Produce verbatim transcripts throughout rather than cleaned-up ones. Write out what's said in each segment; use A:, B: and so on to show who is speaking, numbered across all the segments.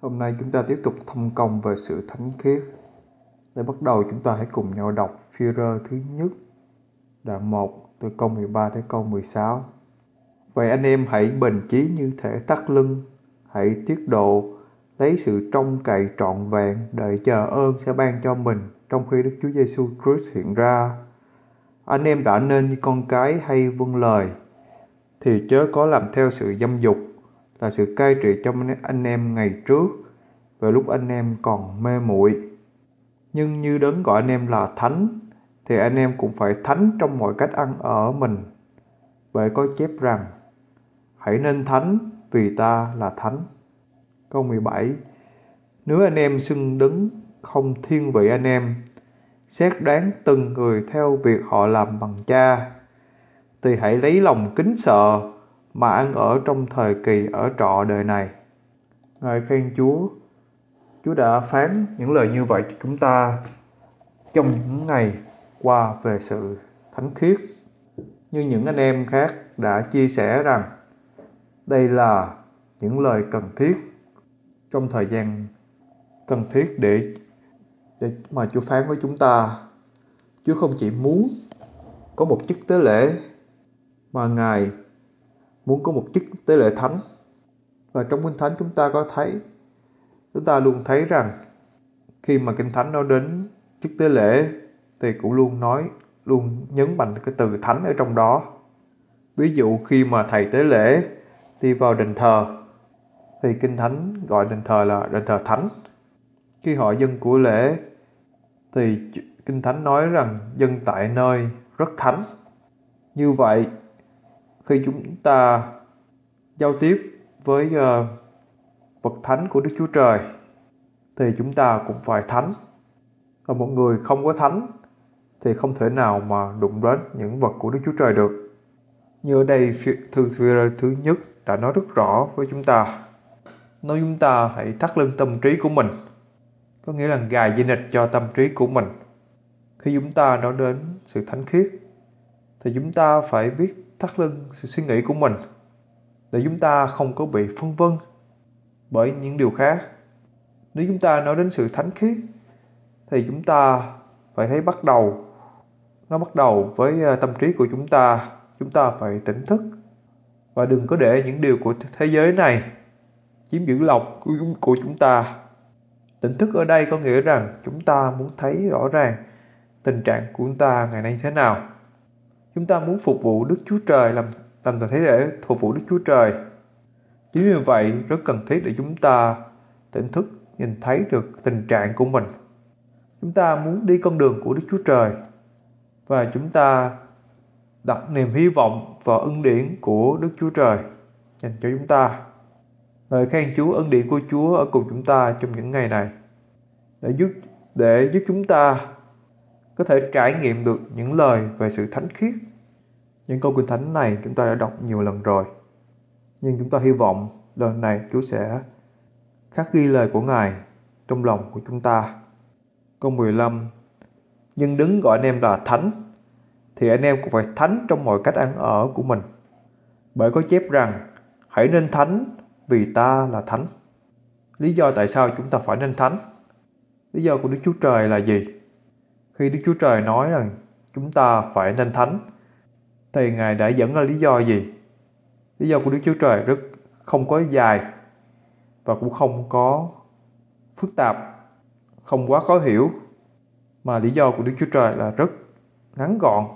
A: Hôm nay chúng ta tiếp tục thăm công về sự thánh khiết. Để bắt đầu, chúng ta hãy cùng nhau đọc Phi-rơ thứ nhất, đoạn một, từ câu mười ba đến câu mười sáu. Vậy anh em hãy bền chí như thể thắt lưng, hãy tiết độ, lấy sự trông cậy trọn vẹn, đợi chờ ơn sẽ ban cho mình trong khi Đức Chúa Giêsu Christ hiện ra. Anh em đã nên như con cái hay vâng lời, thì chớ có làm theo sự dâm dục, là sự cai trị trong anh em ngày trước, về lúc anh em còn mê muội. Nhưng như đấng gọi anh em là thánh, thì anh em cũng phải thánh trong mọi cách ăn ở mình. Bởi có chép rằng, hãy nên thánh vì ta là thánh. Câu mười bảy. Nếu anh em xưng đứng không thiên vị anh em, xét đoán từng người theo việc họ làm bằng cha, thì hãy lấy lòng kính sợ mà ăn ở trong thời kỳ ở trọ đời này. Ngợi khen Chúa. Chúa đã phán những lời như vậy cho chúng ta trong những ngày qua về sự thánh khiết. Như những anh em khác đã chia sẻ rằng đây là những lời cần thiết trong thời gian cần thiết để, để mà Chúa phán với chúng ta. Chúa không chỉ muốn có một chức tế lễ, mà Ngài muốn có một chức tế lễ thánh. Và trong Kinh Thánh chúng ta có thấy, chúng ta luôn thấy rằng khi mà Kinh Thánh nói đến chức tế lễ thì cũng luôn nói, luôn nhấn mạnh cái từ thánh ở trong đó. Ví dụ khi mà thầy tế lễ đi vào đền thờ thì Kinh Thánh gọi đền thờ là đền thờ thánh. Khi họ dâng của lễ thì Kinh Thánh nói rằng dâng tại nơi rất thánh. Như vậy, khi chúng ta giao tiếp với uh, vật thánh của Đức Chúa Trời thì chúng ta cũng phải thánh. Và một người không có thánh thì không thể nào mà đụng đến những vật của Đức Chúa Trời được. Như ở đây thư Phi-rơ thứ nhất đã nói rất rõ với chúng ta. Nói chúng ta hãy thắt lưng tâm trí của mình, có nghĩa là gài dây nịch cho tâm trí của mình. Khi chúng ta nói đến sự thánh khiết thì chúng ta phải biết thắt lưng sự suy nghĩ của mình, để chúng ta không có bị phân vân bởi những điều khác. Nếu chúng ta nói đến sự thánh khiết thì chúng ta phải thấy bắt đầu nó bắt đầu với tâm trí của chúng ta. Chúng ta phải tỉnh thức và đừng có để những điều của thế giới này chiếm giữ lòng của chúng ta. Tỉnh thức ở đây có nghĩa rằng chúng ta muốn thấy rõ ràng tình trạng của chúng ta ngày nay thế nào. Chúng ta muốn phục vụ Đức Chúa Trời, làm làm thế để phục vụ Đức Chúa Trời. Chính vì vậy rất cần thiết để chúng ta tỉnh thức nhìn thấy được tình trạng của mình. Chúng ta muốn đi con đường của Đức Chúa Trời và chúng ta đặt niềm hy vọng vào ân điển của Đức Chúa Trời dành cho chúng ta. Lời khen Chúa, ân điển của Chúa ở cùng chúng ta trong những ngày này để giúp để giúp chúng ta có thể trải nghiệm được những lời về sự thánh khiết. Những câu Kinh Thánh này chúng ta đã đọc nhiều lần rồi, nhưng chúng ta hy vọng lần này Chúa sẽ khắc ghi lời của Ngài trong lòng của chúng ta. Câu mười lăm. Nhưng đấng gọi anh em là thánh, thì anh em cũng phải thánh trong mọi cách ăn ở của mình. Bởi có chép rằng, hãy nên thánh vì ta là thánh. Lý do tại sao chúng ta phải nên thánh? Lý do của Đức Chúa Trời là gì? Khi Đức Chúa Trời nói rằng chúng ta phải nên thánh, thì Ngài đã dẫn ra lý do gì? Lý do của Đức Chúa Trời rất không có dài và cũng không có phức tạp, không quá khó hiểu, mà lý do của Đức Chúa Trời là rất ngắn gọn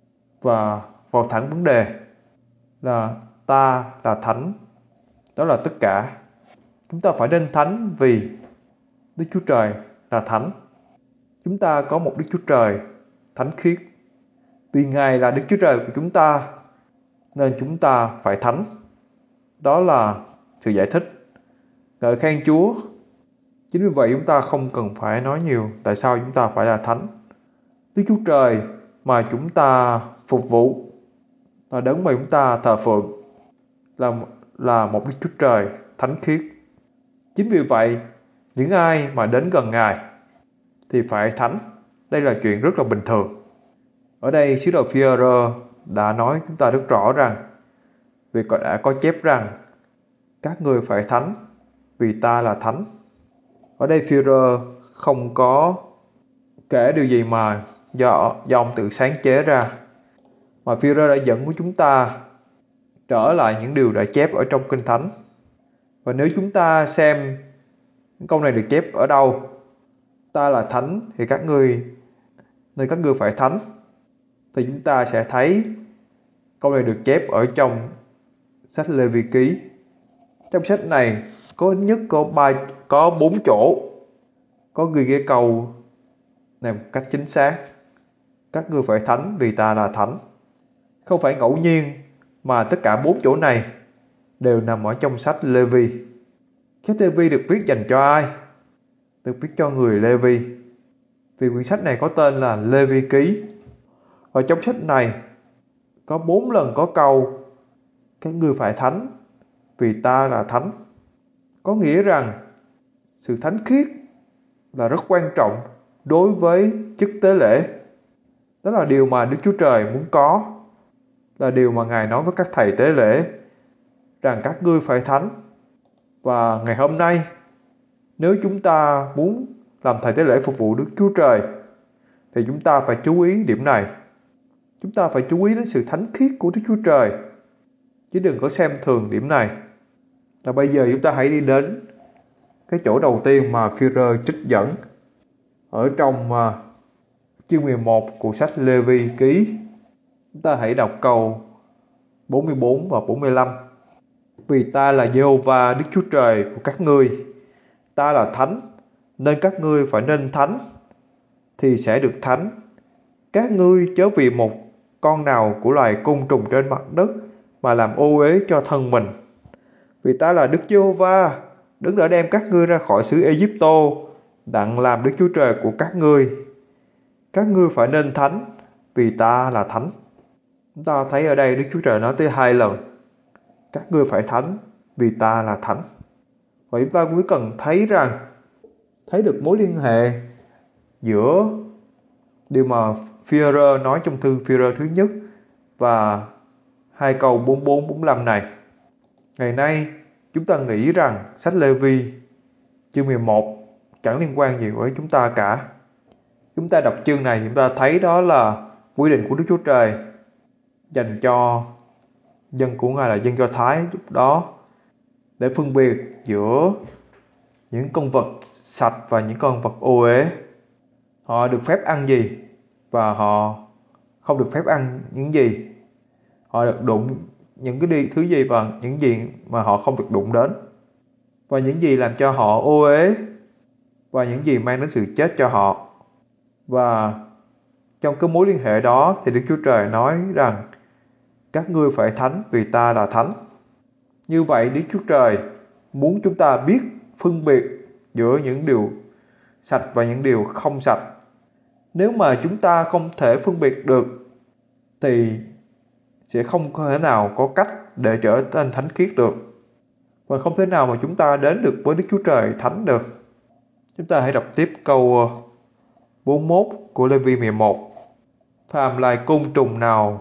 A: và vào thẳng vấn đề, là ta là thánh. Đó là tất cả. Chúng ta phải nên thánh vì Đức Chúa Trời là thánh. Chúng ta có một Đức Chúa Trời thánh khiết. Vì Ngài là Đức Chúa Trời của chúng ta nên chúng ta phải thánh. Đó là sự giải thích. Ngợi khen Chúa. Chính vì vậy chúng ta không cần phải nói nhiều tại sao chúng ta phải là thánh. Đức Chúa Trời mà chúng ta phục vụ, là đấng mà chúng ta thờ phượng, là, là một Đức Chúa Trời thánh khiết. Chính vì vậy, những ai mà đến gần Ngài thì phải thánh. Đây là chuyện rất là bình thường. Ở đây sứ đồ Phi-rơ đã nói chúng ta rất rõ rằng, vì đã có chép rằng các ngươi phải thánh vì ta là thánh. Ở đây Führer không có kể điều gì mà do, do ông tự sáng chế ra, mà Führer đã dẫn của chúng ta trở lại những điều đã chép ở trong Kinh Thánh. Và nếu chúng ta xem câu này được chép ở đâu, ta là thánh thì các ngươi nên các ngươi phải thánh, thì chúng ta sẽ thấy câu này được chép ở trong sách Lê Vi Ký. Trong sách này có ít nhất có ba có bốn chỗ có ghi cái câu này một cách chính xác: các ngươi phải thánh vì ta là thánh. Không phải ngẫu nhiên mà tất cả bốn chỗ này đều nằm ở trong sách Lê Vi. Sách Lê Vi được viết dành cho ai? Được viết cho người Lê Vi, vì quyển sách này có tên là Lê Vi Ký. Và trong sách này có bốn lần có câu các ngươi phải thánh vì ta là thánh. Có nghĩa rằng sự thánh khiết là rất quan trọng đối với chức tế lễ. Đó là điều mà Đức Chúa Trời muốn có, là điều mà Ngài nói với các thầy tế lễ, rằng các ngươi phải thánh. Và ngày hôm nay, nếu chúng ta muốn làm thầy tế lễ phục vụ Đức Chúa Trời, thì chúng ta phải chú ý điểm này. Chúng ta phải chú ý đến sự thánh khiết của Đức Chúa Trời, chứ đừng có xem thường điểm này. Và bây giờ chúng ta hãy đi đến cái chỗ đầu tiên mà Führer trích dẫn ở trong uh, chương mười một của sách Lê Vi Ký. Chúng ta hãy đọc câu bốn mươi bốn và bốn mươi lăm. Vì ta là Giê-hô-va Đức Chúa Trời của các ngươi, ta là thánh, nên các ngươi phải nên thánh, thì sẽ được thánh. Các ngươi chớ vì một con nào của loài côn trùng trên mặt đất mà làm ô uế cho thân mình. Vì ta là Đức Giê-hô-va, Đấng đã đem các ngươi ra khỏi xứ Ê-díp-tô, đặng làm Đức Chúa Trời của các ngươi. Các ngươi phải nên thánh, vì ta là thánh. Chúng ta thấy ở đây Đức Chúa Trời nói tới hai lần: các ngươi phải thánh, vì ta là thánh. Và chúng ta cũng cần thấy rằng, thấy được mối liên hệ giữa điều mà Führer nói trong thư Führer thứ nhất và hai câu bốn mươi bốn bốn mươi lăm này. Ngày nay, chúng ta nghĩ rằng sách Lê Vi chương mười một chẳng liên quan gì với chúng ta cả. Chúng ta đọc chương này, chúng ta thấy đó là quy định của Đức Chúa Trời dành cho dân của Ngài là dân Do Thái lúc đó, để phân biệt giữa những con vật sạch và những con vật ô uế. Họ được phép ăn gì và họ không được phép ăn những gì. Họ được đụng những cái đi thứ gì và những gì mà họ không được đụng đến. Và những gì làm cho họ ô uế và những gì mang đến sự chết cho họ. Và trong cái mối liên hệ đó thì Đức Chúa Trời nói rằng các ngươi phải thánh vì ta là thánh. Như vậy Đức Chúa Trời muốn chúng ta biết phân biệt giữa những điều sạch và những điều không sạch. Nếu mà chúng ta không thể phân biệt được thì sẽ không có thể nào có cách để trở nên thánh khiết được, và không thể nào mà chúng ta đến được với Đức Chúa Trời thánh được. Chúng ta hãy đọc tiếp câu bốn mươi mốt của Lê Vi mười một. Phàm loài côn trùng nào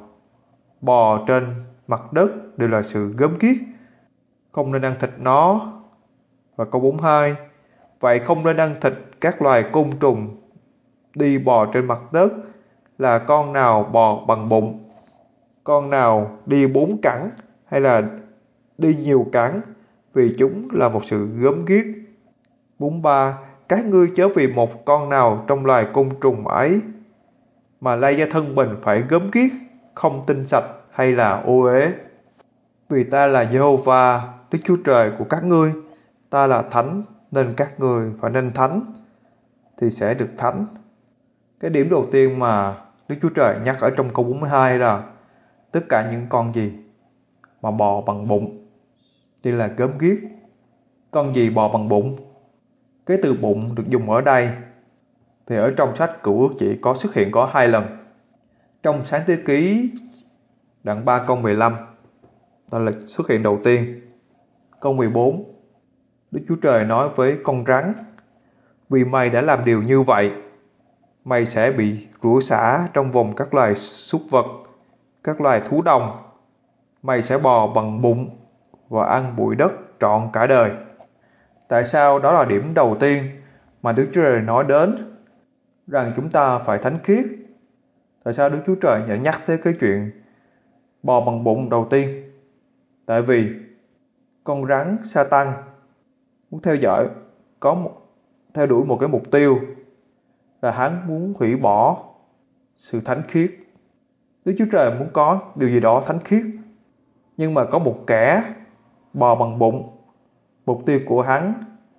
A: bò trên mặt đất đều là sự gớm ghiếc, không nên ăn thịt nó. Và câu bốn mươi hai. Vậy không nên ăn thịt các loài côn trùng đi bò trên mặt đất, là con nào bò bằng bụng, con nào đi bốn cẳng hay là đi nhiều cẳng, vì chúng là một sự gớm ghiếc. bốn mươi ba. Các ngươi chớ vì một con nào trong loài côn trùng ấy mà lay cho thân mình phải gớm ghiếc, không tinh sạch hay là ô uế. Vì ta là Giê-hô-va Đức Chúa Trời của các ngươi, ta là thánh, nên các ngươi phải nên thánh, thì sẽ được thánh. Cái điểm đầu tiên mà Đức Chúa Trời nhắc ở trong câu bốn mươi hai là tất cả những con gì mà bò bằng bụng thì là gớm ghiếc. Con gì bò bằng bụng? Cái từ bụng được dùng ở đây thì ở trong sách Cựu Ước chỉ có xuất hiện có hai lần. Trong Sáng Thế Ký đoạn ba câu mười lăm, đó là xuất hiện đầu tiên. Câu mười bốn, Đức Chúa Trời nói với con rắn: vì mày đã làm điều như vậy, mày sẽ bị rủa xả trong vòng các loài súc vật, các loài thú đồng. Mày sẽ bò bằng bụng và ăn bụi đất trọn cả đời. Tại sao đó là điểm đầu tiên mà Đức Chúa Trời nói đến rằng chúng ta phải thánh khiết? Tại sao Đức Chúa Trời lại nhắc tới cái chuyện bò bằng bụng đầu tiên? Tại vì con rắn Sa-tan muốn theo dõi, có một, theo đuổi một cái mục tiêu là hắn muốn hủy bỏ sự thánh khiết. Đức Chúa Trời muốn có điều gì đó thánh khiết, nhưng mà có một kẻ bò bằng bụng, mục tiêu của hắn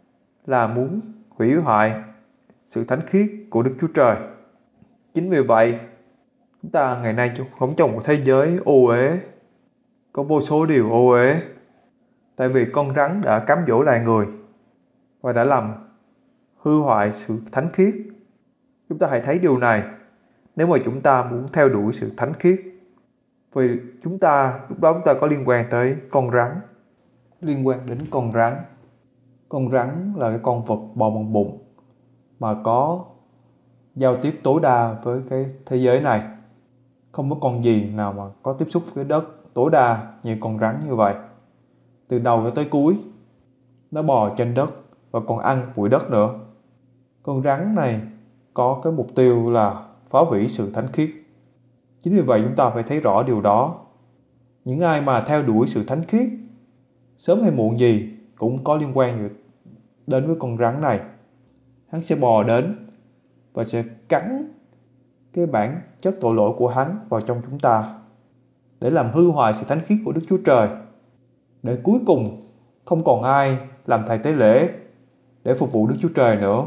A: là muốn hủy hoại sự thánh khiết của Đức Chúa Trời. Chính vì vậy, chúng ta ngày nay sống trong một thế giới ô uế, có vô số điều ô uế, tại vì con rắn đã cám dỗ loài người và đã làm hư hoại sự thánh khiết. Chúng ta hãy thấy điều này nếu mà chúng ta muốn theo đuổi sự thánh khiết. Vì chúng ta, lúc đó chúng ta có liên quan tới con rắn, liên quan đến con rắn. Con rắn là cái con vật bò bằng bụng mà có giao tiếp tối đa với cái thế giới này. Không có con gì nào mà có tiếp xúc với đất tối đa như con rắn như vậy. Từ đầu cho tới cuối, nó bò trên đất và còn ăn bụi đất nữa. Con rắn này có cái mục tiêu là phá hủy sự thánh khiết. Chính vì vậy chúng ta phải thấy rõ điều đó. Những ai mà theo đuổi sự thánh khiết, sớm hay muộn gì cũng có liên quan đến với con rắn này. Hắn sẽ bò đến và sẽ cắn cái bản chất tội lỗi của hắn vào trong chúng ta để làm hư hoại sự thánh khiết của Đức Chúa Trời, để cuối cùng không còn ai làm thầy tế lễ để phục vụ Đức Chúa Trời nữa.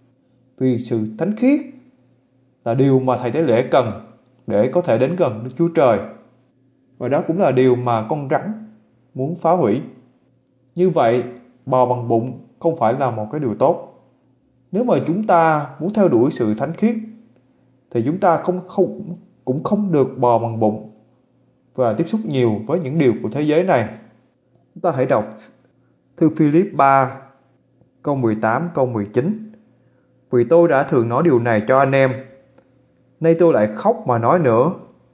A: Vì sự thánh khiết là điều mà thầy tế lễ cần để có thể đến gần Đức Chúa Trời, và đó cũng là điều mà con rắn muốn phá hủy. Như vậy, bò bằng bụng không phải là một cái điều tốt. Nếu mà chúng ta muốn theo đuổi sự thánh khiết thì chúng ta không, không, cũng không được bò bằng bụng và tiếp xúc nhiều với những điều của thế giới này. Chúng ta hãy đọc thư Philip ba câu mười tám câu mười chín. Vì tôi đã thường nói điều này cho anh em, nay tôi lại khóc mà nói nữa.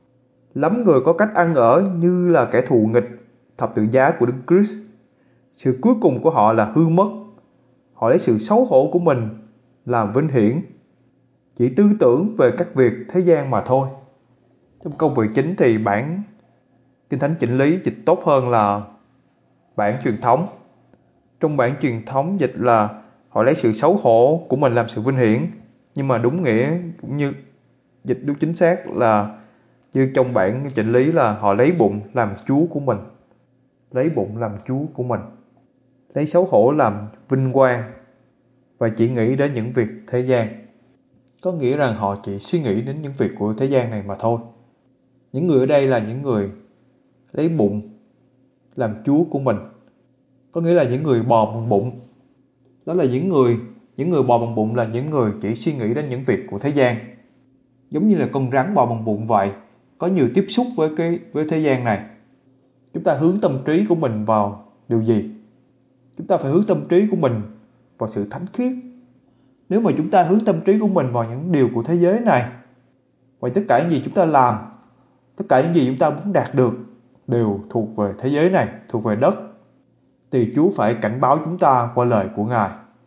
A: Lắm người có cách ăn ở như là kẻ thù nghịch thập tự giá của Đức Christ. Sự cuối cùng của họ là hư mất. Họ lấy sự xấu hổ của mình làm vinh hiển, chỉ tư tưởng về các việc thế gian mà thôi. Trong câu mười chín thì bản Kinh Thánh chỉnh lý dịch tốt hơn là bản truyền thống. Trong bản truyền thống dịch là họ lấy sự xấu hổ của mình làm sự vinh hiển, nhưng mà đúng nghĩa cũng như dịch đúng chính xác là như trong bản chỉnh lý là họ lấy bụng làm chúa của mình. Lấy bụng làm chúa của mình, lấy xấu hổ làm vinh quang và chỉ nghĩ đến những việc thế gian. Có nghĩa rằng họ chỉ suy nghĩ đến những việc của thế gian này mà thôi. Những người ở đây là những người lấy bụng làm chúa của mình, có nghĩa là những người bò bằng bụng. Đó là những người những người bò bằng bụng là những người chỉ suy nghĩ đến những việc của thế gian, giống như là con rắn bò bằng bụng vậy, có nhiều tiếp xúc với cái với thế gian này. Chúng ta hướng tâm trí của mình vào điều gì? Chúng ta phải hướng tâm trí của mình vào sự thánh khiết. Nếu mà chúng ta hướng tâm trí của mình vào những điều của thế giới này, vậy tất cả những gì chúng ta làm, tất cả những gì chúng ta muốn đạt được đều thuộc về thế giới này, thuộc về đất, thì Chúa phải cảnh báo chúng ta qua lời của Ngài.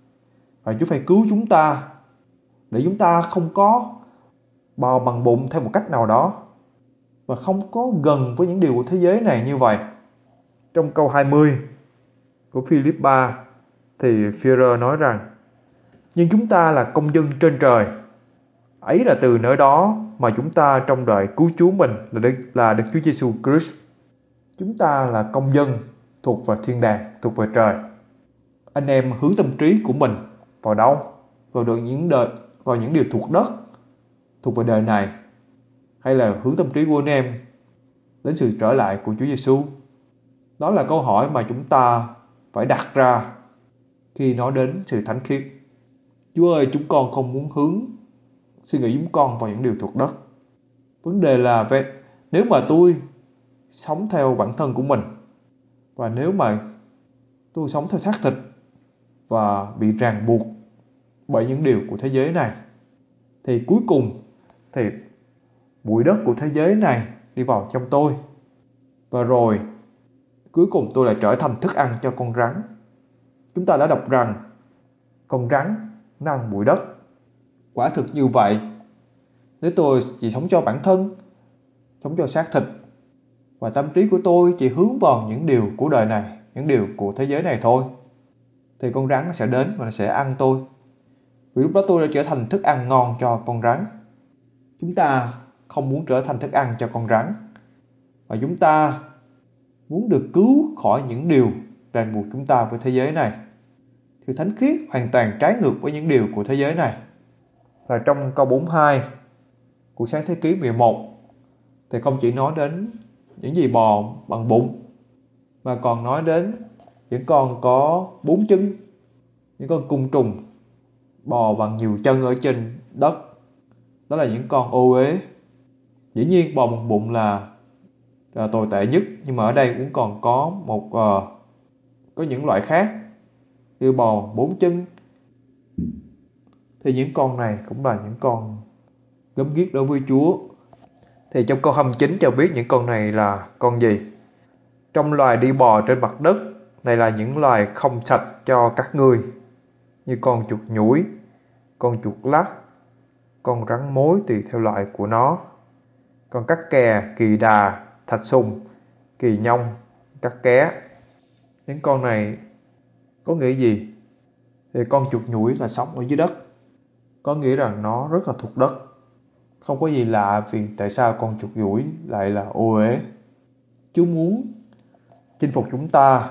A: Và Chúa phải cứu chúng ta để chúng ta không có bò bằng bụng theo một cách nào đó và không có gần với những điều của thế giới này như vậy. Trong câu hai mươi của Philip ba thì Führer nói rằng: nhưng chúng ta là công dân trên trời, ấy là từ nơi đó mà chúng ta trông đợi cứu Chúa mình là Đức, là Đức Chúa Giêsu Christ. Chúng ta là công dân thuộc về thiên đàng, thuộc về trời. Anh em hướng tâm trí của mình vào đâu? Vào được những đời, vào những điều thuộc đất, thuộc về đời này, hay là hướng tâm trí của anh em đến sự trở lại của Chúa Giêsu? Đó là câu hỏi mà chúng ta phải đặt ra khi nói đến sự thánh khiết. Chúa ơi, chúng con không muốn hướng suy nghĩ chúng con vào những điều thuộc đất. Vấn đề là về, nếu mà tôi sống theo bản thân của mình, và nếu mà tôi sống theo xác thịt và bị ràng buộc bởi những điều của thế giới này, thì cuối cùng thì bụi đất của thế giới này đi vào trong tôi, và rồi cuối cùng tôi lại trở thành thức ăn cho con rắn. Chúng ta đã đọc rằng con rắn nó ăn bụi đất. Quả thực như vậy. Nếu tôi chỉ sống cho bản thân, sống cho xác thịt, và tâm trí của tôi chỉ hướng vào những điều của đời này, những điều của thế giới này thôi, thì con rắn nó sẽ đến và nó sẽ ăn tôi. Vì lúc đó tôi đã trở thành thức ăn ngon cho con rắn. Chúng ta không muốn trở thành thức ăn cho con rắn, và chúng ta muốn được cứu khỏi những điều ràng buộc chúng ta với thế giới này. Thì thánh khiết hoàn toàn trái ngược với những điều của thế giới này. Và trong câu bốn mươi hai của Sáng Thế Ký mười một thì không chỉ nói đến những gì bò bằng bụng, mà còn nói đến những con có bốn chân, những con côn trùng bò bằng nhiều chân ở trên đất. Đó là những con ô uế. Dĩ nhiên bò bằng bụng là, là tồi tệ nhất, nhưng mà ở đây cũng còn có một uh, có những loại khác như bò bốn chân. Thì những con này cũng là những con gớm ghiếc đối với Chúa. Thì trong câu hai mươi chín cho biết những con này là con gì? Trong loài đi bò trên mặt đất này là những loài không sạch cho các ngươi, như con chuột nhủi, con chuột lắc, con rắn mối tùy theo loại của nó, con cắt kè, kỳ đà, thạch sùng, kỳ nhông, cắt ké. Những con này có nghĩa gì? Thì con chuột nhủi là sống ở dưới đất, có nghĩa rằng nó rất là thuộc đất. Không có gì lạ vì tại sao con chuột nhủi lại là ô uế. Chúa muốn chinh phục chúng ta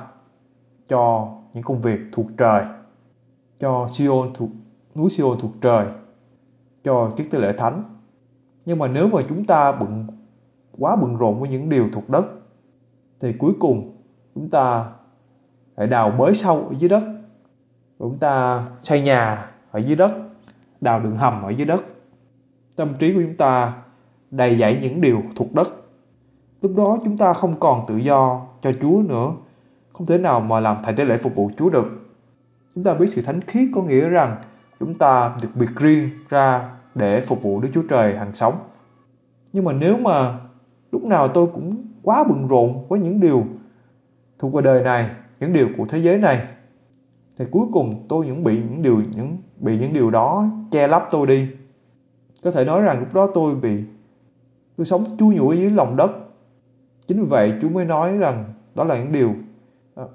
A: cho những công việc thuộc trời, cho Siôn thuộc núi Siôn thuộc trời, cho chức tế lễ thánh. Nhưng mà nếu mà chúng ta bận quá bận rộn với những điều thuộc đất, thì cuối cùng chúng ta lại đào bới sâu ở dưới đất, chúng ta xây nhà ở dưới đất, đào đường hầm ở dưới đất. Tâm trí của chúng ta đầy dẫy những điều thuộc đất. Lúc đó chúng ta không còn tự do cho Chúa nữa, không thể nào mà làm thầy tế lễ phục vụ Chúa được. Chúng ta biết sự thánh khiết có nghĩa rằng chúng ta được biệt riêng ra để phục vụ Đức Chúa Trời hằng sống. Nhưng mà nếu mà lúc nào tôi cũng quá bận rộn với những điều thuộc về đời này, những điều của thế giới này, thì cuối cùng tôi những bị những điều những bị những điều đó che lấp tôi đi. Có thể nói rằng lúc đó tôi bị tôi sống chui nhủi dưới lòng đất. Chính vì vậy Chúa mới nói rằng đó là những điều uh,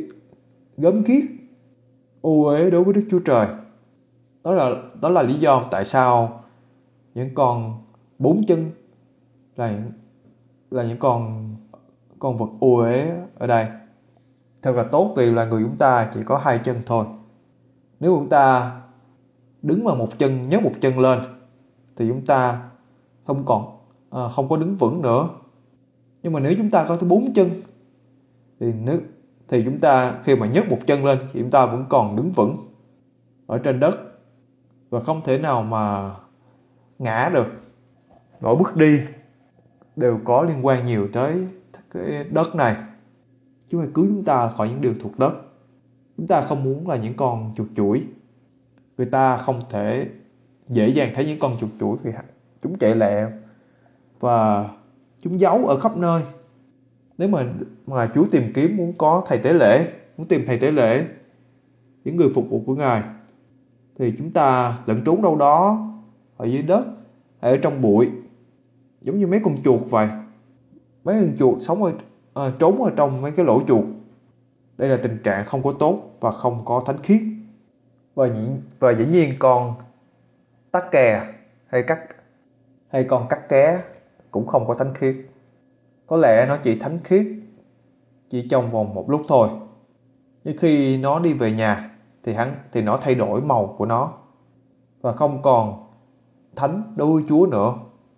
A: gớm ghiếc, ô uế đối với Đức Chúa Trời. Đó là đó là lý do tại sao những con bốn chân là là những con con vật ô uế ở đây. Thật là tốt vì là người chúng ta chỉ có hai chân thôi. Nếu chúng ta đứng mà một chân, nhấc một chân lên thì chúng ta không còn à, không có đứng vững nữa. Nhưng mà nếu chúng ta có tới bốn chân thì nếu thì chúng ta khi mà nhấc một chân lên thì chúng ta vẫn còn đứng vững ở trên đất và không thể nào mà ngã được. Mỗi bước đi đều có liên quan nhiều tới cái đất này. Chúa hãy cứu chúng ta khỏi những điều thuộc đất. Chúng ta không muốn là những con chuột chủi. Người ta không thể dễ dàng thấy những con chuột chủi vì chúng chạy lẹ và chúng giấu ở khắp nơi. Nếu mà mà Chúa tìm kiếm muốn có thầy tế lễ, muốn tìm thầy tế lễ, những người phục vụ của Ngài, thì chúng ta lẫn trốn đâu đó ở dưới đất, hay ở trong bụi, giống như mấy con chuột vậy. Mấy con chuột sống ở à, trốn ở trong mấy cái lỗ chuột. Đây là tình trạng không có tốt và không có thánh khiết. Và, và dĩ nhiên con tắc kè hay cắt hay con cắt ké cũng không có thánh khiết. Có lẽ nó chỉ thánh khiết chỉ trong vòng một lúc thôi. Nhưng khi nó đi về nhà thì hắn thì nó thay đổi màu của nó và không còn thánh đối với Chúa nữa.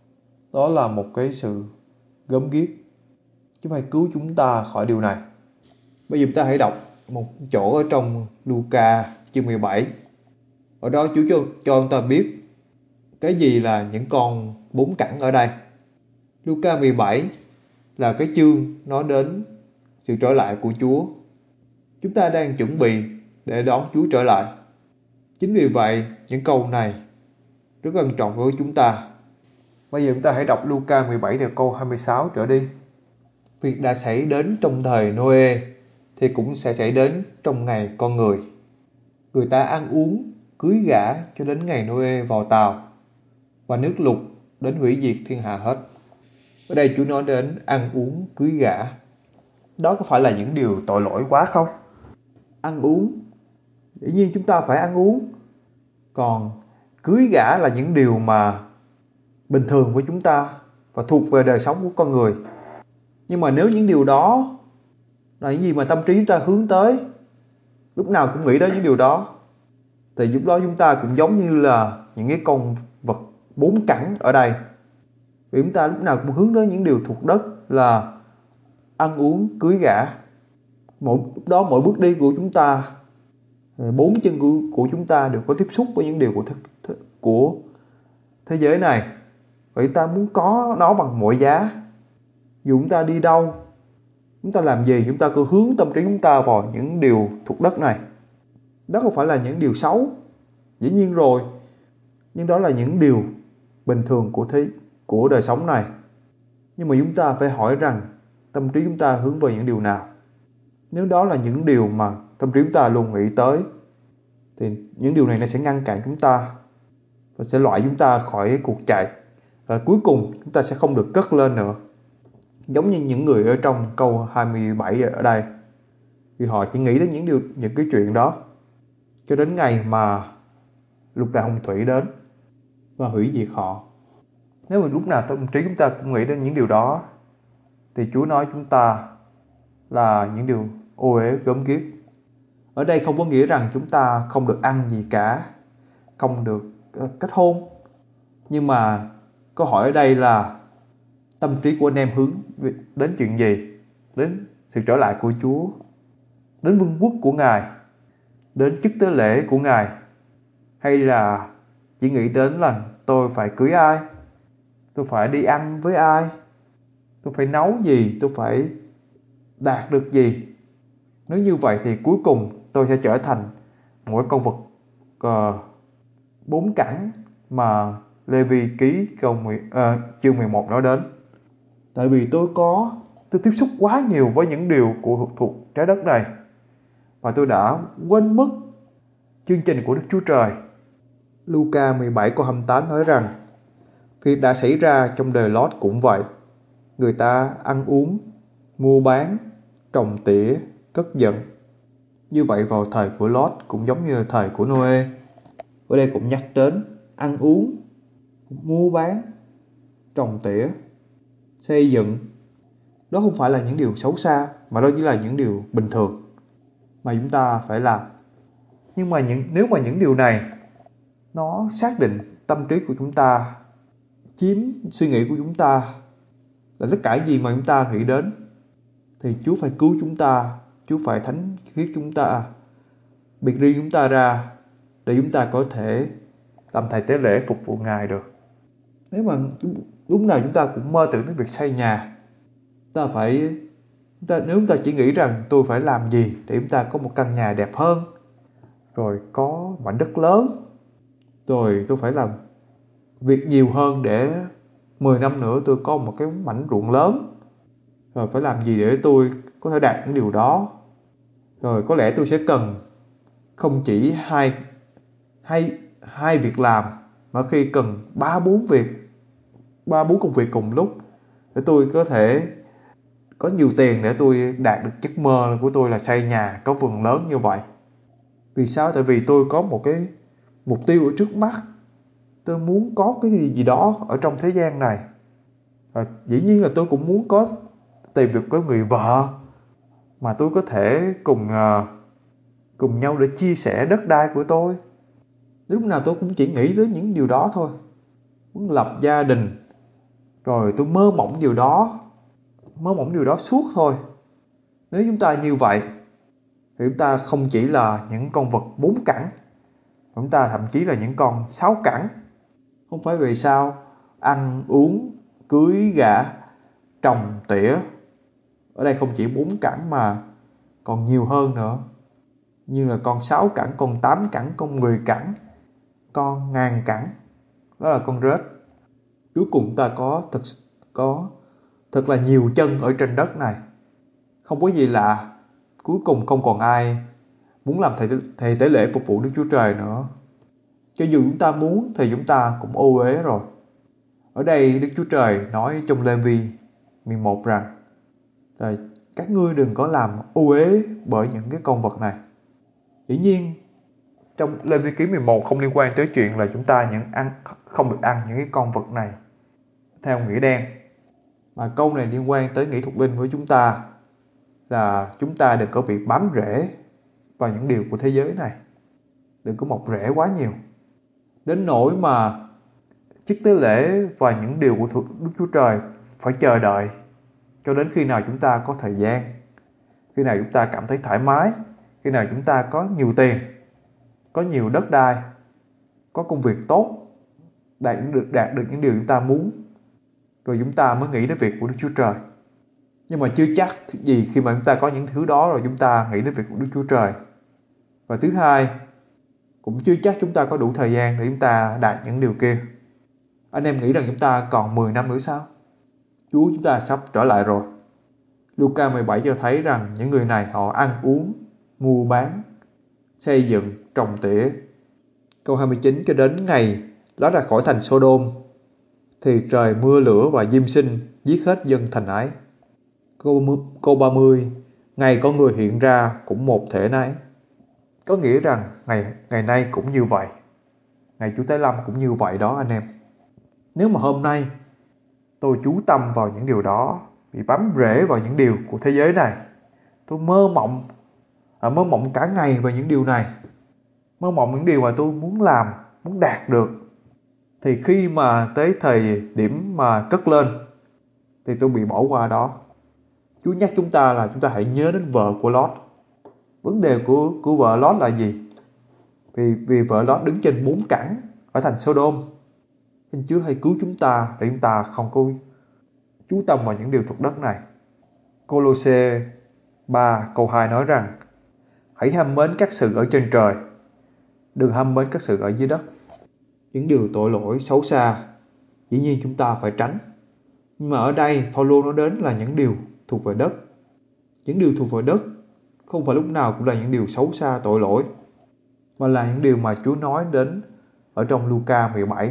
A: Đó là một cái sự gớm ghiếc. Chúa phải cứu chúng ta khỏi điều này. Bây giờ chúng ta hãy đọc một chỗ ở trong Luca chương mười bảy. Ở đó Chúa cho, cho chúng ta biết cái gì là những con bốn cẳng ở đây. Luca mười bảy là cái chương nói đến sự trở lại của Chúa. Chúng ta đang chuẩn bị để đón Chúa trở lại. Chính vì vậy những câu này rất quan trọng với chúng ta. Bây giờ chúng ta hãy đọc Luca mười bảy từ câu hai mươi sáu trở đi. Việc đã xảy đến trong thời Noe, thì cũng sẽ xảy đến trong ngày con người. Người ta ăn uống, cưới gả cho đến ngày Noe vào tàu và nước lụt đến hủy diệt thiên hạ hết. Ở đây Chúa nói đến ăn uống, cưới gả. Đó có phải là những điều tội lỗi quá không? Ăn uống, dĩ nhiên chúng ta phải ăn uống. Còn cưới gả là những điều mà bình thường với chúng ta và thuộc về đời sống của con người. Nhưng mà nếu những điều đó là những gì mà tâm trí chúng ta hướng tới, lúc nào cũng nghĩ đến những điều đó, thì lúc đó chúng ta cũng giống như là những cái con vật bốn cẳng ở đây. Vì chúng ta lúc nào cũng hướng đến những điều thuộc đất là ăn uống, cưới gả. Mỗi lúc đó mỗi bước đi của chúng ta, bốn chân của, của chúng ta đều có tiếp xúc với những điều của, thế, của thế giới này. Và chúng ta muốn có nó bằng mọi giá. Dù chúng ta đi đâu, chúng ta làm gì, chúng ta cứ hướng tâm trí chúng ta vào những điều thuộc đất này. Đó không phải là những điều xấu, dĩ nhiên rồi. Nhưng đó là những điều bình thường của thế của đời sống này. Nhưng mà chúng ta phải hỏi rằng tâm trí chúng ta hướng về những điều nào. Nếu đó là những điều mà tâm trí chúng ta luôn nghĩ tới, thì những điều này nó sẽ ngăn cản chúng ta và sẽ loại chúng ta khỏi cuộc chạy. Và cuối cùng chúng ta sẽ không được cất lên nữa. Giống như những người ở trong câu hai mươi bảy ở đây, vì họ chỉ nghĩ đến những điều những cái chuyện đó cho đến ngày mà lục đại hồng thủy đến và hủy diệt họ. Nếu mà lúc nào tâm trí chúng ta cũng nghĩ đến những điều đó, thì Chúa nói chúng ta là những điều ô uế gớm ghiếc. Ở đây không có nghĩa rằng chúng ta không được ăn gì cả, không được kết hôn. Nhưng mà câu hỏi ở đây là tâm trí của anh em hướng đến chuyện gì? Đến sự trở lại của Chúa, đến vương quốc của Ngài, đến chức tế lễ của Ngài, hay là chỉ nghĩ đến là tôi phải cưới ai, tôi phải đi ăn với ai, tôi phải nấu gì, tôi phải đạt được gì. Nếu như vậy thì cuối cùng tôi sẽ trở thành một con vật uh, bốn cẳng mà Lê Vi ký câu uh, chương mười một nói đến. Tại vì tôi có tôi tiếp xúc quá nhiều với những điều của thuộc trái đất này, và tôi đã quên mất chương trình của Đức Chúa Trời. Luca mười bảy câu hai mươi tám nói rằng việc đã xảy ra trong đời Lót cũng vậy. Người ta ăn uống, mua bán, trồng tỉa, cất giận. Như vậy vào thời của Lót cũng giống như thời của Noe. Ở đây cũng nhắc đến ăn uống, mua bán, trồng tỉa, xây dựng. Đó không phải là những điều xấu xa, mà đó chỉ là những điều bình thường mà chúng ta phải làm. Nhưng mà những, nếu mà những điều này nó xác định tâm trí của chúng ta, chiếm suy nghĩ của chúng ta, là tất cả gì mà chúng ta nghĩ đến, thì Chúa phải cứu chúng ta, Chúa phải thánh khiết chúng ta, biệt riêng chúng ta ra, để chúng ta có thể làm thầy tế lễ phục vụ Ngài được. Nếu mà lúc nào chúng ta cũng mơ tưởng đến việc xây nhà, ta phải chúng ta, nếu chúng ta chỉ nghĩ rằng tôi phải làm gì để chúng ta có một căn nhà đẹp hơn, rồi có mảnh đất lớn, rồi tôi phải làm việc nhiều hơn để mười năm nữa tôi có một cái mảnh ruộng lớn, rồi phải làm gì để tôi có thể đạt những điều đó, rồi có lẽ tôi sẽ cần không chỉ hai hai hai việc làm, mà khi cần ba bốn việc ba bốn công việc cùng lúc để tôi có thể có nhiều tiền để tôi đạt được giấc mơ của tôi là xây nhà có vườn lớn như vậy. Vì sao? Tại vì tôi có một cái mục tiêu ở trước mắt. Tôi muốn có cái gì, gì đó ở trong thế gian này. Và dĩ nhiên là tôi cũng muốn có tìm được cái người vợ mà tôi có thể cùng uh, cùng nhau để chia sẻ đất đai của tôi. Lúc nào tôi cũng chỉ nghĩ đến những điều đó thôi. Muốn lập gia đình, rồi tôi mơ mộng điều đó, mơ mộng điều đó suốt thôi. Nếu chúng ta như vậy thì chúng ta không chỉ là những con vật bốn cẳng, chúng ta thậm chí là những con sáu cẳng. Không phải vì sao ăn uống, cưới gả, trồng tỉa, ở đây không chỉ bốn cẳng mà còn nhiều hơn nữa, như là con sáu cẳng, con tám cẳng, con mười cẳng, con ngàn cẳng, đó là con rết. Cuối cùng ta có thật có thật là nhiều chân ở trên đất này. Không có gì lạ, cuối cùng không còn ai muốn làm thầy, thầy tế lễ phục vụ Đức Chúa Trời nữa. Cho dù chúng ta muốn thì chúng ta cũng ô uế rồi. Ở đây Đức Chúa Trời nói trong Lê-vi mười một rằng rồi các ngươi đừng có làm ô uế bởi những cái con vật này. Dĩ nhiên trong Lê-vi ký mười một không liên quan tới chuyện là chúng ta những ăn không được ăn những cái con vật này theo nghĩa đen, mà câu này liên quan tới nghĩa thuộc linh với chúng ta là chúng ta đừng có bị bám rễ vào những điều của thế giới này, đừng có mọc rễ quá nhiều đến nỗi mà chức tế lễ và những điều của Đức Chúa Trời phải chờ đợi cho đến khi nào chúng ta có thời gian, khi nào chúng ta cảm thấy thoải mái, khi nào chúng ta có nhiều tiền, có nhiều đất đai, có công việc tốt, đạt được đạt được những điều chúng ta muốn, rồi chúng ta mới nghĩ đến việc của Đức Chúa Trời. Nhưng mà chưa chắc gì khi mà chúng ta có những thứ đó rồi chúng ta nghĩ đến việc của Đức Chúa Trời. Và thứ hai, cũng chưa chắc chúng ta có đủ thời gian để chúng ta đạt những điều kia. Anh em nghĩ rằng chúng ta còn mười năm nữa sao? Chúa chúng ta sắp trở lại rồi. Luca mười bảy cho thấy rằng những người này họ ăn uống, mua bán, xây dựng, trồng tỉa. Câu hai mươi chín, cho đến ngày ló ra khỏi thành Sodom thì trời mưa lửa và diêm sinh giết hết dân thành ấy. Câu ba mươi, ngày có người hiện ra cũng một thể nấy. Có nghĩa rằng ngày, ngày nay cũng như vậy, ngày Chúa Tái Lâm cũng như vậy đó anh em. Nếu mà hôm nay tôi chú tâm vào những điều đó, bị bám rễ vào những điều của thế giới này, tôi mơ mộng, à, mơ mộng cả ngày về những điều này, mơ mộng những điều mà tôi muốn làm, muốn đạt được, thì khi mà tới thời điểm mà cất lên thì tôi bị bỏ qua đó. Chúa nhắc chúng ta là chúng ta hãy nhớ đến vợ của Lót. Vấn đề của, của vợ Lót là gì? Vì, vì vợ Lót đứng trên bốn cẳng ở thành Sodom. Xin Chúa hãy cứu chúng ta để chúng ta không có chú tâm vào những điều thuộc đất này. Cô-lô-sê ba câu hai nói rằng hãy hâm mến các sự ở trên trời, đừng hâm mến các sự ở dưới đất. Những điều tội lỗi xấu xa dĩ nhiên chúng ta phải tránh. Nhưng mà ở đây Phaolô nói đến là những điều thuộc về đất. Những điều thuộc về đất không phải lúc nào cũng là những điều xấu xa tội lỗi, mà là những điều mà Chúa nói đến ở trong Luca mười bảy.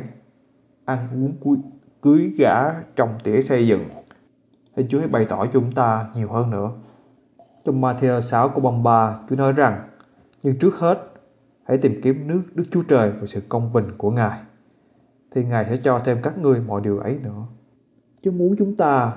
A: Ăn uống cưới, cưới gả, trồng tỉa xây dựng. Thì Chúa hãy bày tỏ cho chúng ta nhiều hơn nữa. Trong Ma-thi-ơ sáu câu ba mươi ba, Chúa nói rằng nhưng trước hết hãy tìm kiếm nước Đức Chúa Trời và sự công bình của Ngài, thì Ngài sẽ cho thêm các ngươi mọi điều ấy nữa. Chúa muốn chúng ta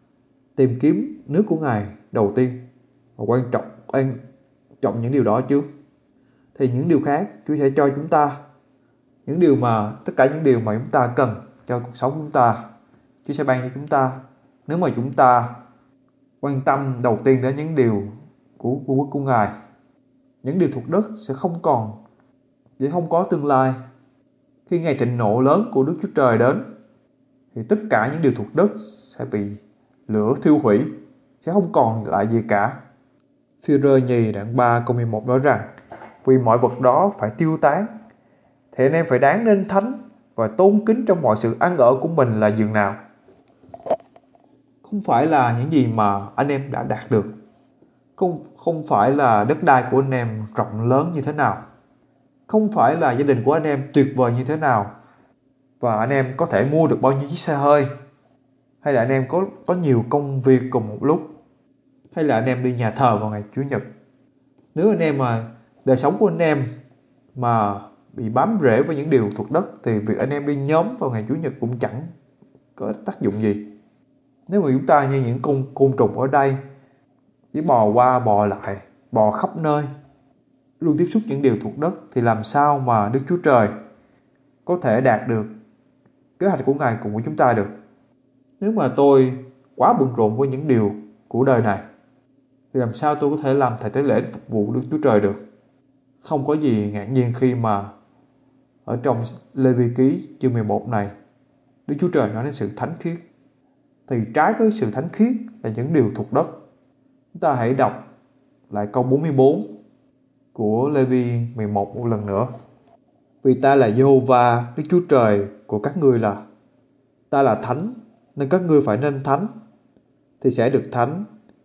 A: tìm kiếm nước của Ngài đầu tiên, và quan trọng quan trọng những điều đó trước, thì những điều khác Chúa sẽ cho chúng ta. Những điều mà tất cả những điều mà chúng ta cần cho cuộc sống của chúng ta, Chúa sẽ ban cho chúng ta. Nếu mà chúng ta quan tâm đầu tiên đến những điều của của quốc của Ngài, những điều thuộc đất sẽ không còn, sẽ không có tương lai. Khi ngày thịnh nộ lớn của Đức Chúa Trời đến, thì tất cả những điều thuộc đất sẽ bị lửa thiêu hủy, sẽ không còn lại gì cả. Phi-rơ nhì đoạn ba câu mười một nói rằng vì mọi vật đó phải tiêu tán, thì anh em phải đáng nên thánh và tôn kính trong mọi sự ăn ở của mình là dường nào. Không phải là những gì mà anh em đã đạt được, không, không phải là đất đai của anh em rộng lớn như thế nào, không phải là gia đình của anh em tuyệt vời như thế nào, và anh em có thể mua được bao nhiêu chiếc xe hơi, hay là anh em có, có nhiều công việc cùng một lúc, hay là anh em đi nhà thờ vào ngày Chủ nhật. Nếu anh em mà đời sống của anh em mà bị bám rễ với những điều thuộc đất, thì việc anh em đi nhóm vào ngày Chủ nhật cũng chẳng có tác dụng gì. Nếu mà chúng ta như những con côn trùng ở đây, chỉ bò qua bò lại, bò khắp nơi, luôn tiếp xúc những điều thuộc đất, thì làm sao mà Đức Chúa Trời có thể đạt được kế hoạch của Ngài cùng với chúng ta được? Nếu mà tôi quá bận rộn với những điều của đời này, thì làm sao tôi có thể làm thầy tế lễ phục vụ Đức Chúa Trời được? Không có gì ngạc nhiên khi mà ở trong Lê-vi ký chương mười một này, Đức Chúa Trời nói đến sự thánh khiết. Thì trái với sự thánh khiết là những điều thuộc đất. Chúng ta hãy đọc lại câu bốn mươi bốn của Lê-vi mười một một lần nữa. Vì ta là Giê-hô-va, Đức Chúa Trời của các ngươi là, ta là thánh, nên các ngươi phải nên thánh, thì sẽ được thánh.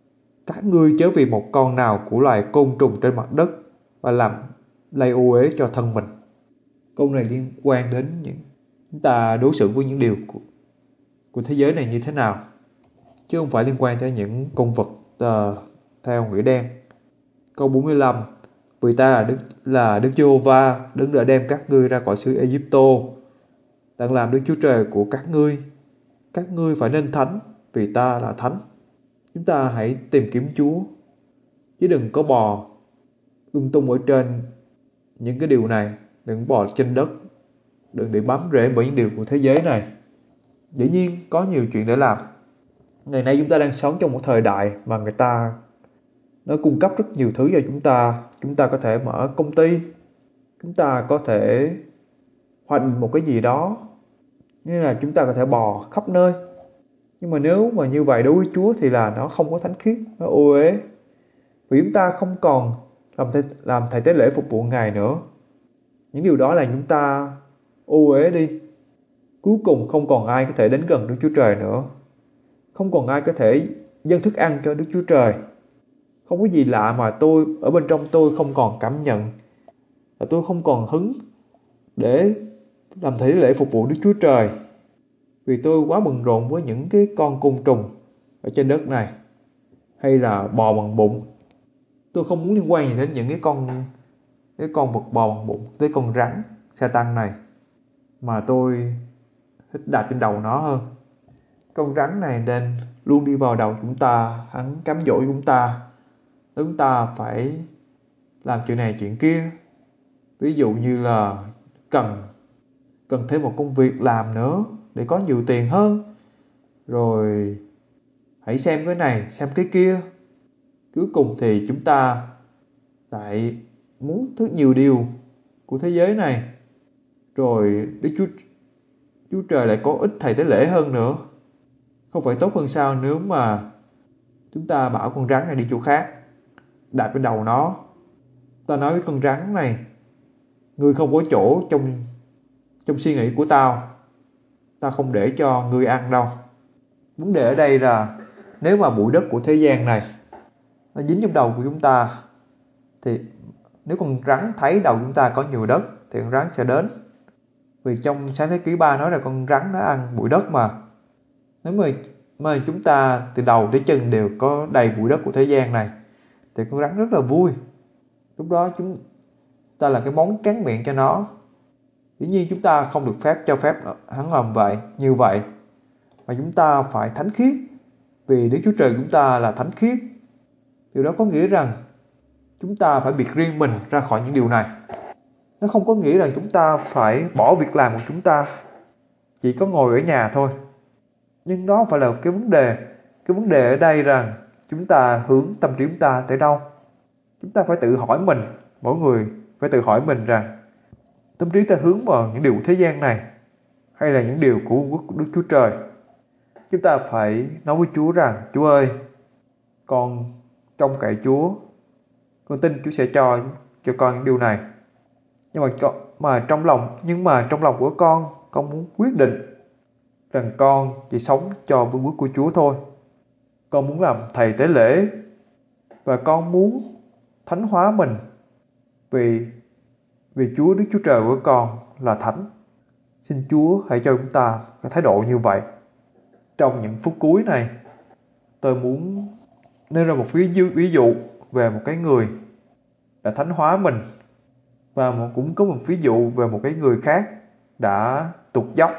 A: các ngươi chớ vì một con nào của loài côn trùng trên mặt đất và làm lây ô uế cho thân mình. Câu này liên quan đến những chúng ta đối xử với những điều của, của thế giới này như thế nào, chứ không phải liên quan tới những con vật uh, theo nghĩa đen. Câu bốn mươi lăm: Vì ta là Đức là Đức Giê-hô-va, đấng đã đem các ngươi ra khỏi xứ Ê-díp-tô, đang làm Đức Chúa Trời của các ngươi. Các ngươi phải nên thánh, vì ta là thánh. Chúng ta hãy tìm kiếm Chúa, chứ đừng có bò lung tung ở trên những cái điều này, đừng bò trên đất, đừng để bám rễ bởi những điều của thế giới này. Dĩ nhiên có nhiều chuyện để làm. Ngày nay chúng ta đang sống trong một thời đại mà người ta nó cung cấp rất nhiều thứ cho chúng ta. Chúng ta có thể mở công ty, chúng ta có thể hoạch một cái gì đó, như là chúng ta có thể bò khắp nơi. Nhưng mà nếu mà như vậy đối với Chúa thì là nó không có thánh khiết, nó ô uế. Vì chúng ta không còn làm thầy, làm thầy tế lễ phục vụ Ngài nữa. Những điều đó là chúng ta ô uế đi. Cuối cùng không còn ai có thể đến gần Đức Chúa Trời nữa. Không còn ai có thể dâng thức ăn cho Đức Chúa Trời. Không có gì lạ mà tôi ở bên trong tôi không còn cảm nhận, và tôi không còn hứng để làm thầy tế lễ phục vụ Đức Chúa Trời. Vì tôi quá bận rộn với những cái con côn trùng ở trên đất này, hay là bò bằng bụng. Tôi không muốn liên quan gì đến những cái con cái con vật bò bằng bụng, cái con rắn Satan này, mà tôi thích đạp trên đầu nó hơn. Con rắn này nên luôn đi vào đầu chúng ta, hắn cám dỗ chúng ta, chúng ta phải làm chuyện này chuyện kia. Ví dụ như là cần cần thêm một công việc làm nữa để có nhiều tiền hơn, rồi hãy xem cái này xem cái kia. Cuối cùng thì chúng ta lại muốn thứ nhiều điều của thế giới này, rồi Đức Chúa Chúa Trời lại có ít thầy tế lễ hơn nữa. Không phải tốt hơn sao nếu mà chúng ta bảo con rắn này đi chỗ khác, đạp trên đầu nó. Ta nói với con rắn này: ngươi không có chỗ trong trong suy nghĩ của tao, ta không để cho ngươi ăn đâu. Vấn đề ở đây là nếu mà bụi đất của thế gian này nó dính trong đầu của chúng ta, thì nếu con rắn thấy đầu chúng ta có nhiều đất thì con rắn sẽ đến. Vì trong Sáng Thế Ký ba nói là con rắn nó ăn bụi đất mà. Nếu mà, mà chúng ta từ đầu tới chân đều có đầy bụi đất của thế gian này thì con rắn rất là vui. Lúc đó chúng ta là cái món tráng miệng cho nó. Dĩ nhiên chúng ta không được phép cho phép hắn làm vậy như vậy, mà chúng ta phải thánh khiết, vì Đức Chúa Trời chúng ta là thánh khiết. Điều đó có nghĩa rằng chúng ta phải biệt riêng mình ra khỏi những điều này. Nó không có nghĩa rằng chúng ta phải bỏ việc làm của chúng ta, chỉ có ngồi ở nhà thôi. Nhưng đó phải là cái vấn đề. Cái vấn đề ở đây rằng chúng ta hướng tâm trí chúng ta tới đâu. Chúng ta phải tự hỏi mình, mỗi người phải tự hỏi mình rằng tâm trí ta hướng vào những điều của thế gian này hay là những điều của quốc Đức Chúa Trời. Chúng ta phải nói với Chúa rằng: Chúa ơi, con trông cậy Chúa, con tin Chúa sẽ cho cho con những điều này. Nhưng mà mà trong lòng nhưng mà trong lòng của con, con muốn quyết định rằng con chỉ sống cho vương quốc của Chúa thôi. Con muốn làm thầy tế lễ, và con muốn thánh hóa mình, vì vì Chúa Đức Chúa Trời của con là thánh. Xin Chúa hãy cho chúng ta cái thái độ như vậy. Trong những phút cuối này, tôi muốn nêu ra một ví dụ, ví dụ về một cái người đã thánh hóa mình, và cũng có một ví dụ về một cái người khác đã tụt dốc.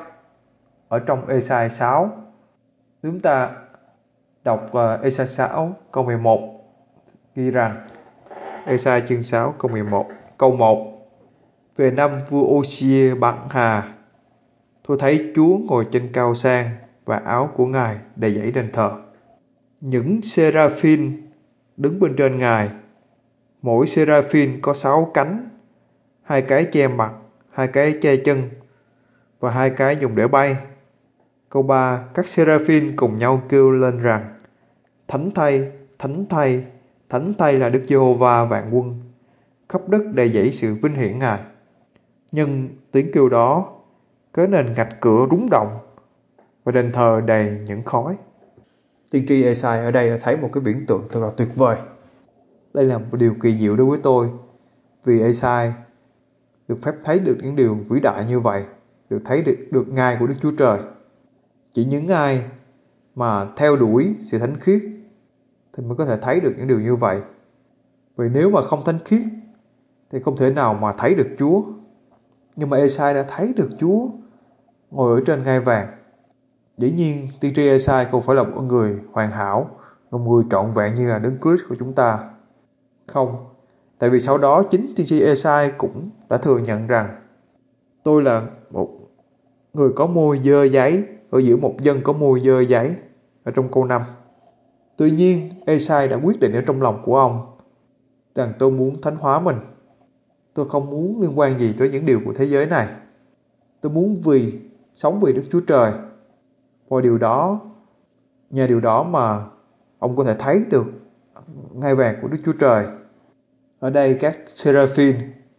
A: Ở trong Ê-sai sáu, chúng ta đọc uh, Ê-sai sáu câu mười một ghi rằng: Ê-sai chương sáu câu mười một, câu một: Về năm vua Ô-si-ê băng hà, tôi thấy Chúa ngồi trên cao sang, và áo của Ngài đầy dẫy đền thờ. Những seraphim đứng bên trên Ngài. Mỗi seraphim có sáu cánh, hai cái che mặt, hai cái che chân, và hai cái dùng để bay. Câu ba: Các seraphim cùng nhau kêu lên rằng: Thánh thay, thánh thay, thánh thay là Đức Giê-hô-va vạn quân, khắp đất đầy dẫy sự vinh hiển Ngài. Nhưng tiếng kêu đó, cái nền gạch cửa rúng động, và đền thờ đầy những khói. Tiên tri Esai ở đây thấy một cái viễn tượng thật là tuyệt vời. Đây là một điều kỳ diệu đối với tôi, vì Esai được phép thấy được những điều vĩ đại như vậy, được thấy được, được ngai của Đức Chúa Trời. Chỉ những ai mà theo đuổi sự thánh khiết thì mới có thể thấy được những điều như vậy. Vì nếu mà không thánh khiết thì không thể nào mà thấy được Chúa. Nhưng mà Esai đã thấy được Chúa ngồi ở trên ngai vàng. Dĩ nhiên tiên tri Esai không phải là một người hoàn hảo, một người trọn vẹn như là Đấng Christ của chúng ta. Không, tại vì sau đó chính tiên tri Esai cũng đã thừa nhận rằng tôi là một người có môi dơ giấy ở giữa một dân có môi dơ giấy, ở trong câu năm. Tuy nhiên Esai đã quyết định ở trong lòng của ông rằng tôi muốn thánh hóa mình. Tôi không muốn liên quan gì tới những điều của thế giới này. Tôi muốn vì sống vì Đức Chúa Trời. Và điều đó, nhờ điều đó mà ông có thể thấy được ngai vàng của Đức Chúa Trời. Ở đây các seraphim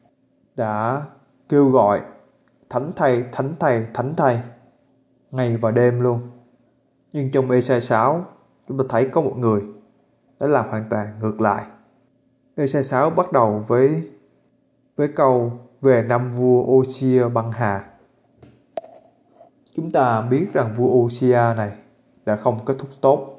A: đã kêu gọi thánh thầy, thánh thầy, thánh thầy ngày và đêm luôn. Nhưng trong Esai sáu chúng ta thấy có một người đã làm hoàn toàn ngược lại. Esai sáu bắt đầu với với câu về năm vua Ô-xia băng hà. Chúng ta biết rằng vua Ô-xia này đã không kết thúc tốt.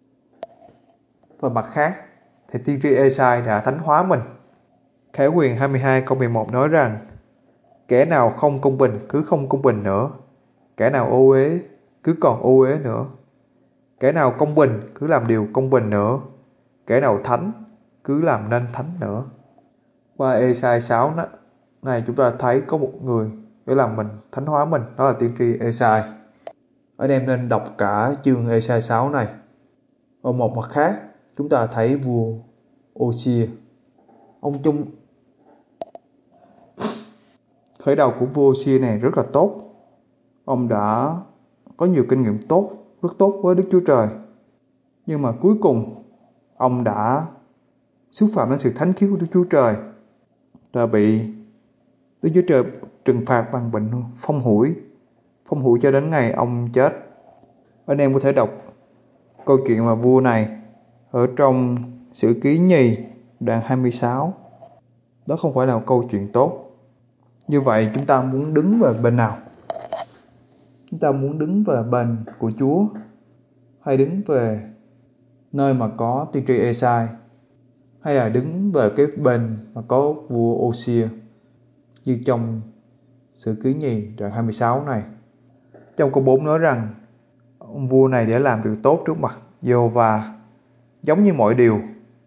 A: Và mặt khác thì tiên tri Esai đã thánh hóa mình. Khải Huyền hai mươi hai câu mười một nói rằng kẻ nào không công bình cứ không công bình nữa, kẻ nào ô uế cứ còn ô uế nữa, kẻ nào công bình cứ làm điều công bình nữa, kẻ nào thánh cứ làm nên thánh nữa. Qua Esai sáu này chúng ta thấy có một người để làm mình thánh hóa mình, đó là tiên tri Esai. Ở đây nên đọc cả chương Esai sáu này. Ở một mặt khác chúng ta thấy vua Ô-xia. Ông chung khởi đầu của vua Ô-xia này rất là tốt. Ông đã có nhiều kinh nghiệm tốt, rất tốt với Đức Chúa Trời. Nhưng mà cuối cùng ông đã xúc phạm đến sự thánh khiết của Đức Chúa Trời, đã bị Đức Chúa Trời trừng phạt bằng bệnh phong hủi, phong hủi cho đến ngày ông chết. Anh em có thể đọc câu chuyện mà vua này ở trong Sử Ký Nhì đoạn hai mươi sáu. Đó không phải là một câu chuyện tốt. Như vậy chúng ta muốn đứng về bên nào? Chúng ta muốn đứng về bên của Chúa hay đứng về nơi mà có tiên tri Esai, hay là đứng về cái bên mà có vua Ô-xia như trong Sử Ký Nhì đoạn hai mươi sáu này? Trong câu bốn nói rằng ông vua này để làm điều tốt trước mặt Giê-hô-va, giống như mọi điều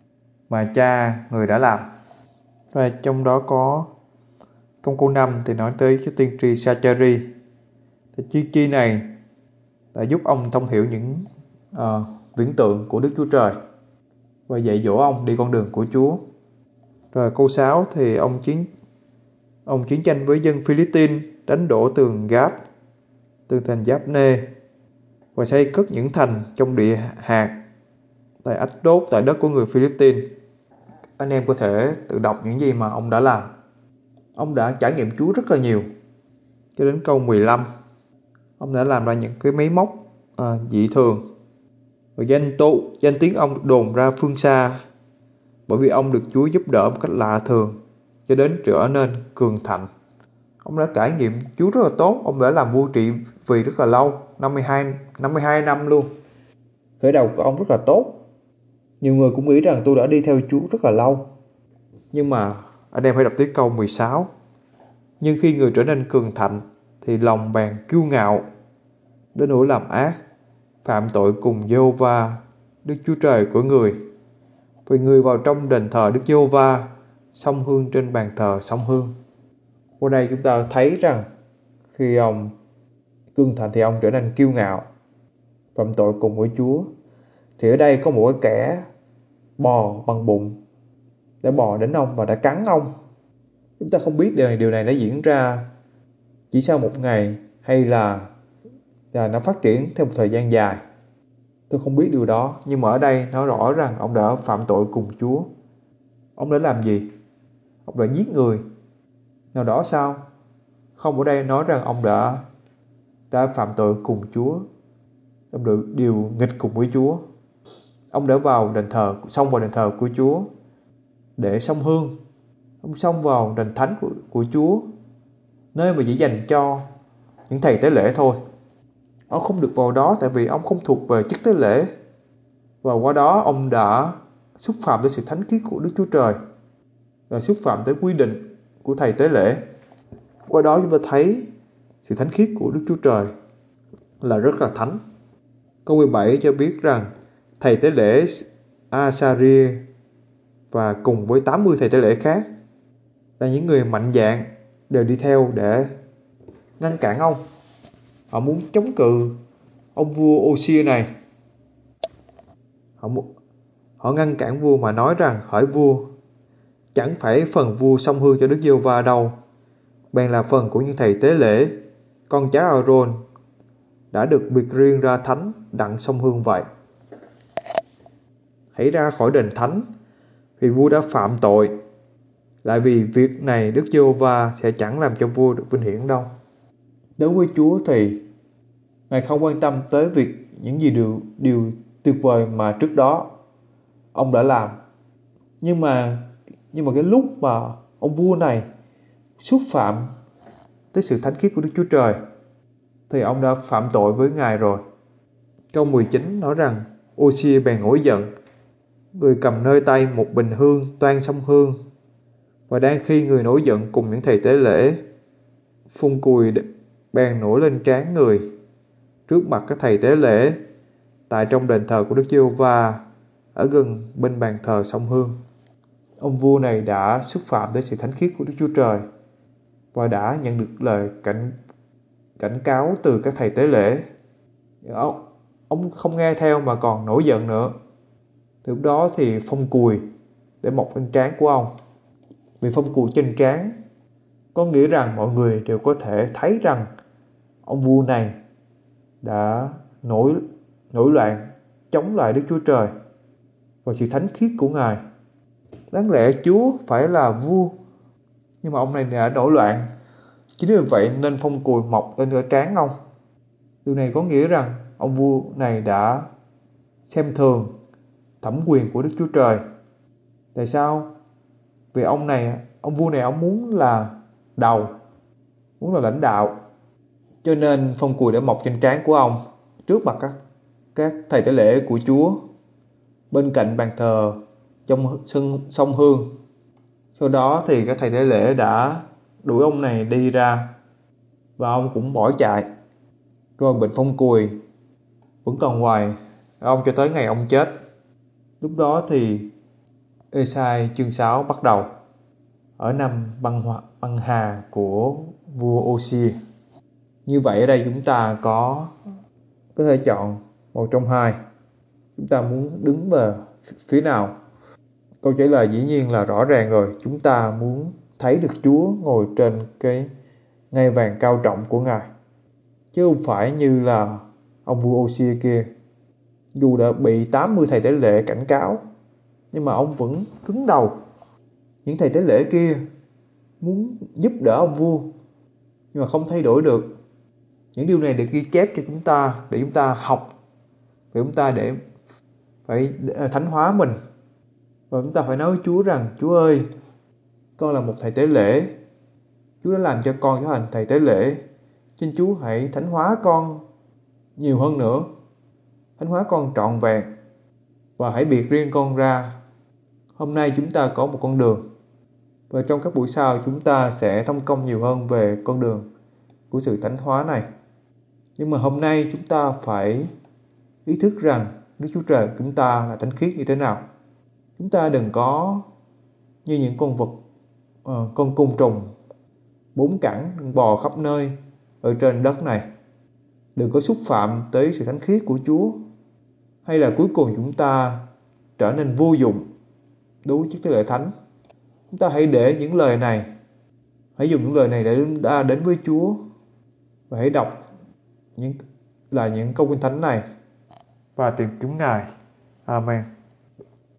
A: mà cha người đã làm. Và trong đó có trong câu năm thì nói tới cái tiên tri Sa-cha-ri. Thì chi chi này đã giúp ông thông hiểu những uh, viễn tượng của Đức Chúa Trời và dạy dỗ ông đi con đường của Chúa. Rồi câu sáu thì ông chiến ông chiến tranh với dân Philippines, đánh đổ tường Gát, tường thành Giáp-nê và xây cất những thành trong địa hạt tại Ách-đốt, tại đất của người Philippines. Anh em có thể tự đọc những gì mà ông đã làm. Ông đã trải nghiệm Chúa rất là nhiều. Cho đến câu mười lăm, ông đã làm ra những cái máy móc à, dị thường. Và danh tụ, danh tiếng ông đồn ra phương xa, bởi vì ông được Chúa giúp đỡ một cách lạ thường, cho đến trở nên cường thạnh. Ông đã trải nghiệm Chúa rất là tốt. Ông đã làm vua trị vì rất là lâu, năm mươi hai, năm mươi hai năm luôn. Khởi đầu của ông rất là tốt. Nhiều người cũng nghĩ rằng tôi đã đi theo Chúa rất là lâu. Nhưng mà anh em phải đọc tới câu mười sáu. Nhưng khi người trở nên cường thạnh thì lòng bèn kiêu ngạo đến nỗi làm ác, phạm tội cùng Giê-hô-va Đức Chúa Trời của người. Vì người vào trong đền thờ Đức Giê-hô-va, xông hương trên bàn thờ xông hương. Ở đây chúng ta thấy rằng khi ông cường thạnh thì ông trở nên kiêu ngạo, phạm tội cùng với Chúa. Thì ở đây có một cái kẻ bò bằng bụng đã bò đến ông và đã cắn ông. Chúng ta không biết điều này, điều này đã diễn ra chỉ sau một ngày hay là, là nó phát triển theo một thời gian dài. Tôi không biết điều đó, nhưng mà ở đây nó rõ rằng ông đã phạm tội cùng Chúa. Ông đã làm gì? Ông đã giết người nào đó sao? Không, ở đây nói rằng ông đã đã phạm tội cùng Chúa. Ông được điều nghịch cùng với Chúa. Ông đã vào đền thờ, xông vào đền thờ của Chúa để xông hương. Ông xông vào đền thánh của, của Chúa, nơi mà chỉ dành cho những thầy tế lễ thôi. Ông không được vào đó tại vì ông không thuộc về chức tế lễ. Và qua đó ông đã xúc phạm tới sự thánh khiết của Đức Chúa Trời, và xúc phạm tới quy định của thầy tế lễ. Qua đó chúng ta thấy sự thánh khiết của Đức Chúa Trời là rất là thánh. Câu mười bảy cho biết rằng thầy tế lễ Asaria và cùng với tám mươi thầy tế lễ khác là những người mạnh dạn đều đi theo để ngăn cản ông. Họ muốn chống cự ông vua Ô-xia này. Họ, họ ngăn cản vua mà nói rằng: hỡi vua, chẳng phải phần vua xông hương cho Đức Giê-hô-va đâu, bèn là phần của những thầy tế lễ, con cháu A-rôn, đã được biệt riêng ra thánh đặng xông hương vậy. Hãy ra khỏi đền thánh, vì vua đã phạm tội. Lại vì việc này Đức Giê-hô-va sẽ chẳng làm cho vua được vinh hiển đâu. Đối với Chúa thì Ngài không quan tâm tới việc những gì điều, điều tuyệt vời mà trước đó ông đã làm. Nhưng mà nhưng mà cái lúc mà ông vua này xúc phạm tới sự thánh khiết của Đức Chúa Trời thì ông đã phạm tội với Ngài rồi. Câu mười chín nói rằng: Ô-xia bèn nổi giận, người cầm nơi tay một bình hương toan xông hương. Và đang khi người nổi giận cùng những thầy tế lễ, phun cùi bèn nổi lên trán người trước mặt các thầy tế lễ tại trong đền thờ của Đức Giê-hô-va ở gần bên bàn thờ xông hương. Ông vua này đã xúc phạm tới sự thánh khiết của Đức Chúa Trời và đã nhận được lời cảnh cảnh cáo từ các thầy tế lễ. Ông, ông không nghe theo mà còn nổi giận nữa. Từ lúc đó thì phong cùi để mọc lên trán của ông. Vì phong cùi trên trán có nghĩa rằng mọi người đều có thể thấy rằng ông vua này đã nổi nổi loạn chống lại Đức Chúa Trời và sự thánh khiết của Ngài. Đáng lẽ Chúa phải là vua, nhưng mà ông này đã nổi loạn. Chính vì vậy nên phong cùi mọc lên ở trán ông. Điều này có nghĩa rằng ông vua này đã xem thường thẩm quyền của Đức Chúa Trời. Tại sao? Vì ông này, ông vua này ông muốn là đầu, muốn là lãnh đạo, cho nên phong cùi đã mọc trên trán của ông trước mặt các các thầy tế lễ của Chúa bên cạnh bàn thờ trong sân sông hương. Sau đó thì các thầy tế lễ đã đuổi ông này đi ra và ông cũng bỏ chạy. Rồi bệnh phong cùi vẫn còn hoài ông cho tới ngày ông chết. Lúc đó thì Ê-sai chương sáu bắt đầu ở năm băng, băng hà của vua Ô-xia. Như vậy ở đây chúng ta có có thể chọn một trong hai. Chúng ta muốn đứng về phía nào? Câu trả lời dĩ nhiên là rõ ràng rồi. Chúng ta muốn thấy được Chúa ngồi trên cái ngai vàng cao trọng của Ngài, chứ không phải như là ông vua Ô-xia kia. Dù đã bị tám mươi thầy tế lễ cảnh cáo, nhưng mà ông vẫn cứng đầu. Những thầy tế lễ kia muốn giúp đỡ ông vua, nhưng mà không thay đổi được. Những điều này được ghi chép cho chúng ta để chúng ta học, để chúng ta để phải thánh hóa mình. Và chúng ta phải nói với Chúa rằng: Chúa ơi, con là một thầy tế lễ. Chúa đã làm cho con trở thành thầy tế lễ, xin Chúa hãy thánh hóa con nhiều hơn nữa, thánh hóa con trọn vẹn, và hãy biệt riêng con ra. Hôm nay chúng ta có một con đường, và trong các buổi sau chúng ta sẽ thông công nhiều hơn về con đường của sự thánh hóa này. Nhưng mà hôm nay chúng ta phải ý thức rằng Đức Chúa Trời của chúng ta là thánh khiết như thế nào. Chúng ta đừng có như những con vật, uh, con côn trùng bốn cẳng bò khắp nơi ở trên đất này. Đừng có xúc phạm tới sự thánh khiết của Chúa, hay là cuối cùng chúng ta trở nên vô dụng đối với chức tế lễ thánh. Chúng ta hãy để những lời này, hãy dùng những lời này để chúng ta đến với Chúa, và hãy đọc những là những câu kinh thánh này và tìm kiếm Ngài. Amen.